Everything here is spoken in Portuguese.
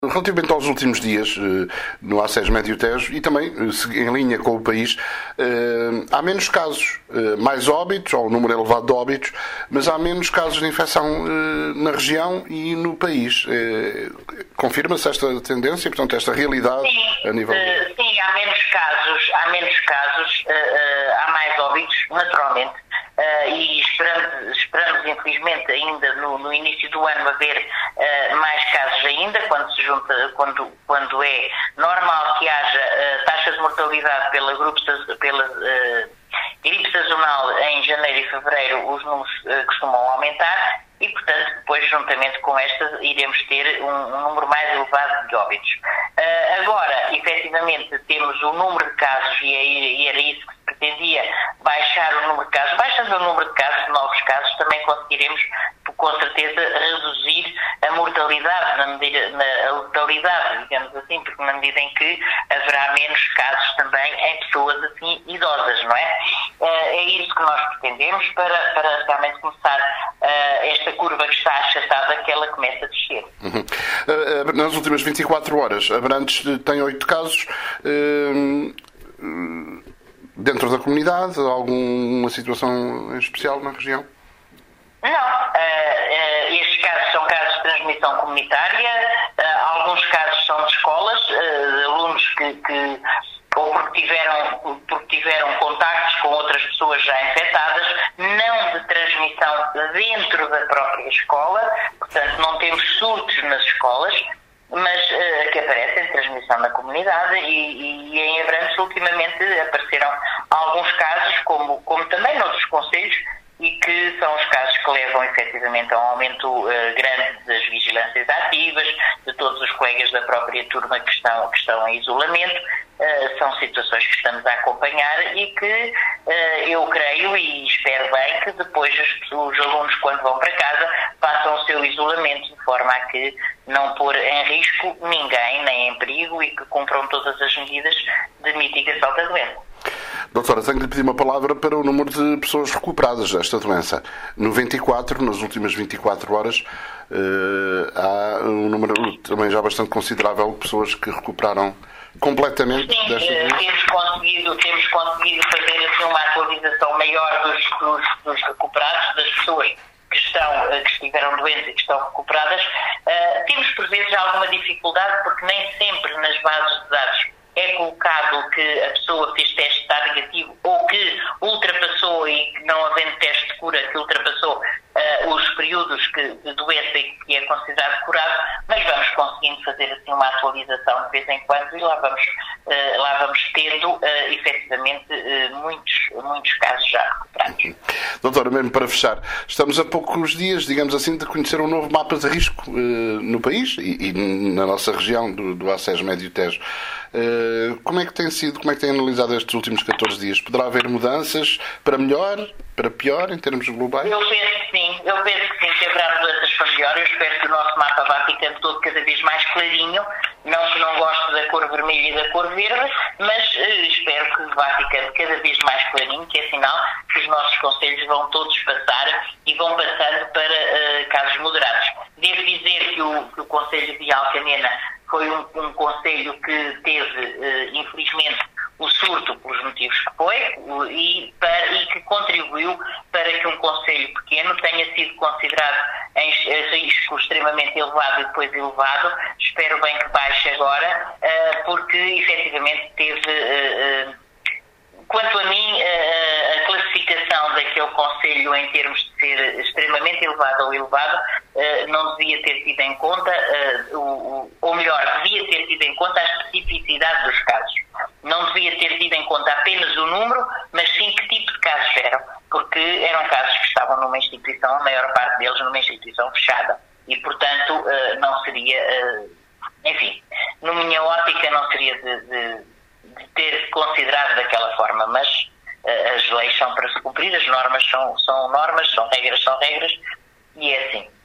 Relativamente aos últimos dias no ACES Médio Tejo e também em linha com o país, há menos casos, mais óbitos, ou um número elevado de óbitos, mas há menos casos de infecção na região e no país. Confirma-se esta tendência, portanto, esta realidade a nível... Sim, há menos casos, há mais óbitos, naturalmente. E esperamos, infelizmente, ainda no início do ano haver mais casos ainda, quando é normal que haja taxa de mortalidade pela gripe sazonal em janeiro e fevereiro, os números costumam aumentar e, portanto, depois, juntamente com esta, iremos ter um número mais elevado de óbitos. Agora, efetivamente, temos o número de casos e era isso que se pretendia, baixar o número de casos. Baixando o número de casos, de novos casos, também conseguiremos, com certeza, reduzir a mortalidade, a letalidade, digamos assim, porque na medida em que haverá menos casos também em pessoas assim idosas, não é? É isso que nós pretendemos para realmente começar esta curva que está achatada, que ela começa a descer. Nas últimas 24 horas, Abrantes tem 8 casos. Dentro da comunidade, alguma situação especial na região? Não. Estes casos são casos de transmissão comunitária. Alguns casos são de escolas, de alunos que ou porque tiveram contactos com outras pessoas já infectadas, não de transmissão dentro da própria escola, portanto não temos surtos nas escolas, mas que aparecem de transmissão na comunidade e em Abrantes ultimamente apareceram alguns casos, como também noutros concelhos, e que são os casos que levam efetivamente a um aumento grande das vigilâncias ativas, de todos os colegas da própria turma que estão em isolamento. São situações que estamos a acompanhar e que eu creio e espero bem que depois os alunos, quando vão para casa, façam o seu isolamento de forma a que não pôr em risco ninguém, nem em perigo, e que cumpram todas as medidas de mitigação da doença. Doutora, tenho de pedir uma palavra para o número de pessoas recuperadas desta doença. Nas últimas 24 horas, há um número também já bastante considerável de pessoas que recuperaram completamente desta doença. Temos conseguido fazer assim, uma atualização maior dos recuperados, das pessoas que estiveram doentes e que estão recuperadas. Temos, por vezes, alguma dificuldade, porque nem sempre nas bases de dados é colocado que a pessoa fez teste está negativo ou que ultrapassou, e que não havendo teste de cura, que ultrapassou os períodos de doença e que é considerado curado, mas vamos conseguindo fazer assim uma atualização de vez em quando e lá vamos tendo efetivamente muitos casos já recuperados. Doutora, mesmo para fechar, estamos a poucos dias, digamos assim, de conhecer um novo mapa de risco no país e na nossa região do ACES Médio Tejo. Como é que tem analisado estes últimos 14 dias? Poderá haver mudanças para melhor, para pior, em termos globais? Eu penso que sim, que haverá mudanças para melhor. Eu espero que o nosso mapa vá ficando todo cada vez mais clarinho. Não que não gosto da cor vermelha e da cor verde, mas espero que vá ficando cada vez mais clarinho, que é sinal que os nossos concelhos vão todos passar e vão passando para casos moderados. Devo dizer que o concelho de Alcanena foi um concelho que teve, infelizmente, o surto pelos motivos que foi e que contribuiu para que um concelho pequeno tenha sido considerado em risco extremamente elevado e depois elevado. Espero bem que baixe agora, porque efetivamente teve... Quanto a mim, a classificação daquele concelho em termos de ser extremamente elevado ou elevado não devia ter tido em conta, ou melhor, devia ter tido em conta a especificidade dos casos. Não devia ter tido em conta apenas o número, mas sim que tipo de casos eram, porque eram casos que estavam numa instituição, a maior parte deles numa instituição fechada. E, portanto, não seria, enfim, na minha ótica não seria de ter considerado daquela forma, mas as leis são para se cumprir, as normas são normas, são regras, e é assim.